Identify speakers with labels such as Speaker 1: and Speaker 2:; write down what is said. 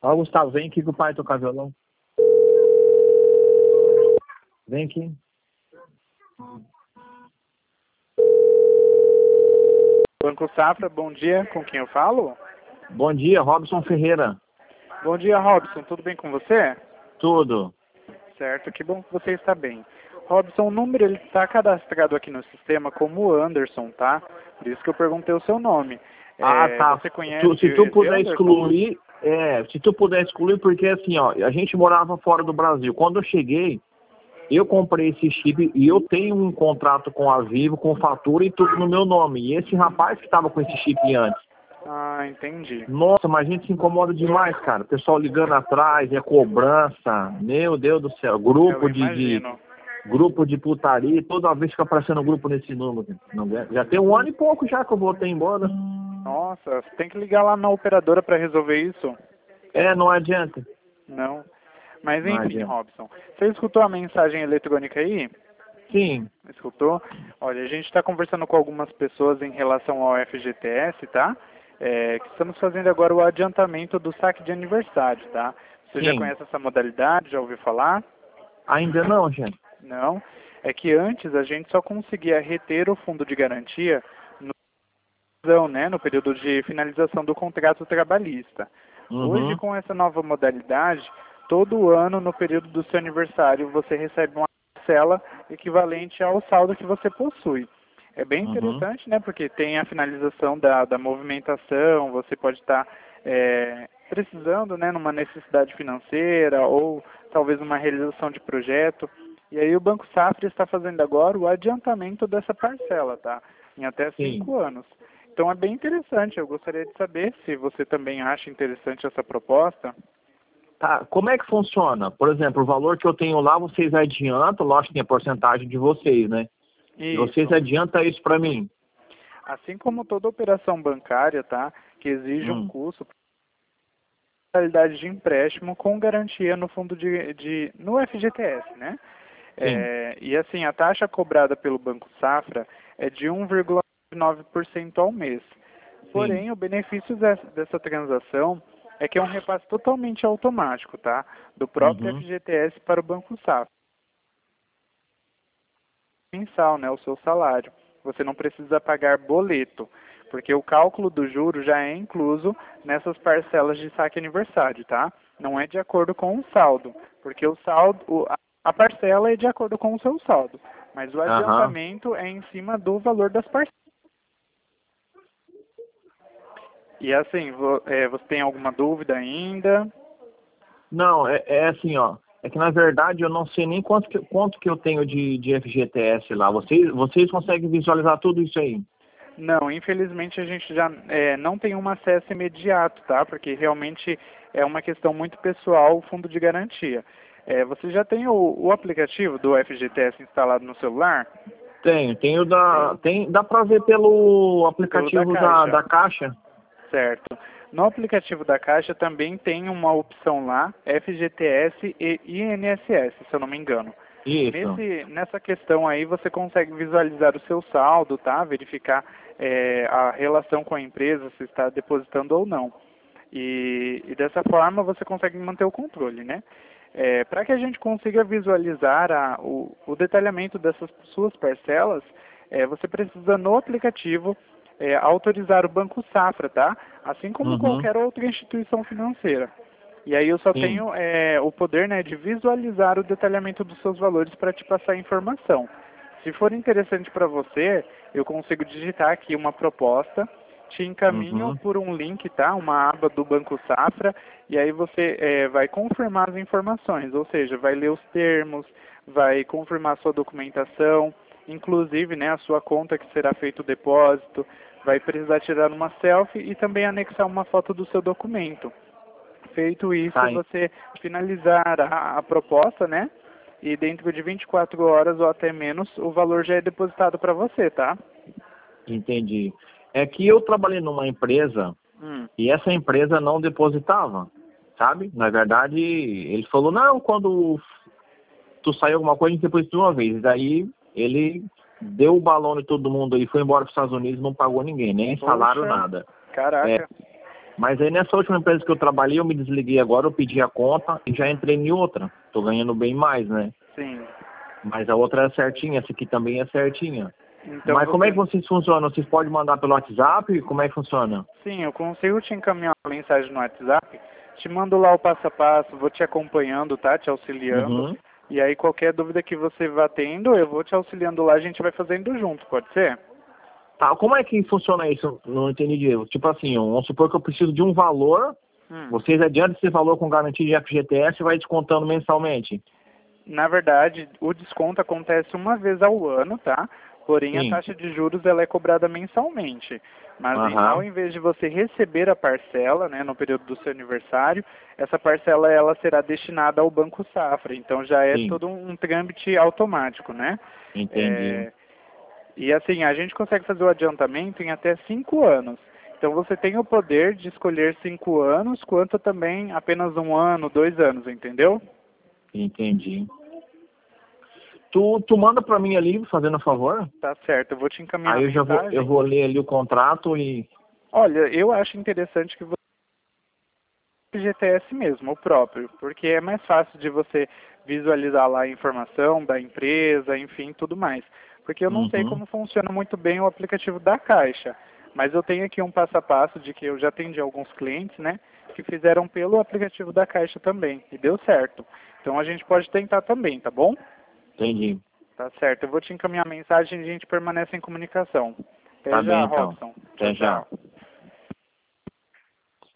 Speaker 1: Ó, Gustavo, vem aqui que o pai tocar violão. Vem aqui.
Speaker 2: Banco Safra, bom dia, com quem eu falo?
Speaker 1: Bom dia, Robson Ferreira.
Speaker 2: Bom dia, Robson, tudo bem com você?
Speaker 1: Tudo.
Speaker 2: Certo, que bom que você está bem. Robson, o número ele está cadastrado aqui no sistema como Anderson, tá? Por isso que eu perguntei o seu nome.
Speaker 1: Tá.
Speaker 2: Você conhece
Speaker 1: Se tu
Speaker 2: esse
Speaker 1: puder
Speaker 2: Anderson?
Speaker 1: excluir, porque assim, ó, a gente morava fora do Brasil. Quando eu cheguei, eu comprei esse chip e eu tenho um contrato com a Vivo, com fatura e tudo no meu nome. E esse rapaz que estava com esse chip antes.
Speaker 2: Ah, entendi.
Speaker 1: Nossa, mas a gente se incomoda demais, cara. O pessoal ligando atrás, é cobrança. Meu Deus do céu.
Speaker 2: Eu imagino.
Speaker 1: Grupo de putaria. Toda vez fica aparecendo grupo nesse número. Já tem 1 ano e pouco já que eu voltei embora.
Speaker 2: Nossa, você tem que ligar lá na operadora para resolver isso.
Speaker 1: Não adianta.
Speaker 2: Não. Mas
Speaker 1: Não
Speaker 2: enfim,
Speaker 1: adianta.
Speaker 2: Robson, você escutou a mensagem eletrônica aí?
Speaker 1: Sim.
Speaker 2: Escutou? Olha, a gente está conversando com algumas pessoas em relação ao FGTS, tá? Que estamos fazendo agora o adiantamento do saque de aniversário, tá? Você já
Speaker 1: Sim.
Speaker 2: conhece essa modalidade? Já ouviu falar?
Speaker 1: Ainda não, gente.
Speaker 2: Não. É que antes a gente só conseguia reter o fundo de garantia no período de finalização do contrato trabalhista. Hoje,
Speaker 1: Uhum.
Speaker 2: com essa nova modalidade, todo ano, no período do seu aniversário, você recebe uma parcela equivalente ao saldo que você possui. É bem
Speaker 1: Uhum.
Speaker 2: interessante, né? Porque tem a finalização da movimentação, você pode estar precisando, né, numa necessidade financeira ou talvez uma realização de projeto. E aí o Banco Safra está fazendo agora o adiantamento dessa parcela, tá? Em até
Speaker 1: Sim.
Speaker 2: 5 anos. Então é bem interessante. Eu gostaria de saber se você também acha interessante essa proposta.
Speaker 1: Tá. Como é que funciona? Por exemplo, o valor que eu tenho lá, vocês adiantam, lógico que tem a porcentagem de vocês, né? E vocês
Speaker 2: Isso.
Speaker 1: adiantam isso para mim.
Speaker 2: Assim como toda operação bancária, tá? Que exige um custo, modalidade de empréstimo com garantia no fundo no FGTS, né?
Speaker 1: Sim.
Speaker 2: E assim, a taxa cobrada pelo Banco Safra é de 1,9% ao mês.
Speaker 1: Sim.
Speaker 2: Porém, o benefício dessa transação é que é um repasse totalmente automático, tá? Do próprio
Speaker 1: Uhum.
Speaker 2: FGTS para o Banco Safra. Mensal, né? O seu salário. Você não precisa pagar boleto, porque o cálculo do juro já é incluso nessas parcelas de saque aniversário, tá? Não é de acordo com o saldo, porque o saldo, a parcela é de acordo com o seu saldo, mas o
Speaker 1: Aham.
Speaker 2: adiantamento é em cima do valor das parcelas. E assim, você tem alguma dúvida ainda?
Speaker 1: Não, é assim, ó. É que na verdade eu não sei nem quanto que eu tenho de FGTS lá. Vocês conseguem visualizar tudo isso aí?
Speaker 2: Não, infelizmente a gente já não tem um acesso imediato, tá? Porque realmente é uma questão muito pessoal o fundo de garantia. Você já tem o aplicativo do FGTS instalado no celular?
Speaker 1: Dá pra ver pelo
Speaker 2: Pelo da
Speaker 1: aplicativo
Speaker 2: Caixa,
Speaker 1: da Caixa?
Speaker 2: certo. No aplicativo da Caixa também tem uma opção lá, FGTS e INSS, se eu não me engano.
Speaker 1: Isso.
Speaker 2: Nessa questão aí você consegue visualizar o seu saldo, tá? Verificar a relação com a empresa, se está depositando ou não. E dessa forma você consegue manter o controle, né? Para que a gente consiga visualizar o detalhamento dessas suas parcelas, você precisa no aplicativo autorizar o Banco Safra, tá? Assim como
Speaker 1: Uhum.
Speaker 2: qualquer outra instituição financeira. E aí eu só
Speaker 1: Sim.
Speaker 2: tenho o poder, né, de visualizar o detalhamento dos seus valores para te passar a informação. Se for interessante para você, eu consigo digitar aqui uma proposta, te encaminho
Speaker 1: Uhum.
Speaker 2: por um link, tá? Uma aba do Banco Safra, e aí você vai confirmar as informações, ou seja, vai ler os termos, vai confirmar a sua documentação, inclusive, né, a sua conta que será feito o depósito, vai precisar tirar uma selfie e também anexar uma foto do seu documento. Feito isso,
Speaker 1: Tá,
Speaker 2: você finalizar a proposta, né? E dentro de 24 horas ou até menos, o valor já é depositado para você, tá?
Speaker 1: entendi. É que eu trabalhei numa empresa
Speaker 2: Hum.
Speaker 1: e essa empresa não depositava, sabe? Na verdade, ele falou, não, quando tu sair alguma coisa, a gente deposita de uma vez. Daí ele deu o balão de todo mundo e foi embora para os Estados Unidos, não pagou ninguém, nem salário,
Speaker 2: Poxa,
Speaker 1: nada.
Speaker 2: caraca.
Speaker 1: Mas aí nessa última empresa que eu trabalhei, eu me desliguei agora, eu pedi a conta e já entrei em outra. Tô ganhando bem mais, né?
Speaker 2: Sim.
Speaker 1: Mas a outra é certinha, essa aqui também é certinha.
Speaker 2: Então
Speaker 1: Mas como é que vocês funcionam? Vocês podem mandar pelo WhatsApp? Como é que funciona?
Speaker 2: Sim, eu consigo te encaminhar uma mensagem no WhatsApp, te mando lá o passo a passo, vou te acompanhando, tá? Te auxiliando.
Speaker 1: Uhum.
Speaker 2: E aí qualquer dúvida que você vá tendo, eu vou te auxiliando lá, a gente vai fazendo junto, pode ser?
Speaker 1: Tá, como é que funciona isso? Não entendi direito. Tipo assim, vamos supor que eu preciso de um valor, vocês adiantam esse valor com garantia de FGTS e vai descontando mensalmente?
Speaker 2: Na verdade, o desconto acontece uma vez ao ano, tá? Porém, a
Speaker 1: Sim.
Speaker 2: taxa de juros ela é cobrada mensalmente. Mas ao
Speaker 1: Aham.
Speaker 2: invés de você receber a parcela, né, no período do seu aniversário, essa parcela ela será destinada ao Banco Safra. Então já é
Speaker 1: Sim.
Speaker 2: todo um trâmite automático, né?
Speaker 1: Entendi.
Speaker 2: É, E assim, a gente consegue fazer o adiantamento em até 5 anos. Então você tem o poder de escolher 5 anos, quanto também apenas 1 ano, 2 anos, entendeu?
Speaker 1: Entendi. Tu manda pra mim ali, fazendo a favor?
Speaker 2: Tá certo, eu vou te encaminhar a
Speaker 1: Aí eu
Speaker 2: mensagem.
Speaker 1: vou ler ali o contrato e...
Speaker 2: Olha, eu acho interessante que você GTS mesmo, o próprio, porque é mais fácil de você visualizar lá a informação da empresa, enfim, tudo mais. Porque eu não sei
Speaker 1: Uhum.
Speaker 2: como funciona muito bem o aplicativo da Caixa, mas eu tenho aqui um passo a passo de que eu já atendi alguns clientes, né, que fizeram pelo aplicativo da Caixa também, e deu certo. Então a gente pode tentar também, tá bom?
Speaker 1: Entendi.
Speaker 2: Tá certo, eu vou te encaminhar a mensagem e a gente permanece em comunicação. Até
Speaker 1: Tá bem
Speaker 2: já,
Speaker 1: então.
Speaker 2: Robson. Tchau,
Speaker 1: Até já.
Speaker 2: tchau.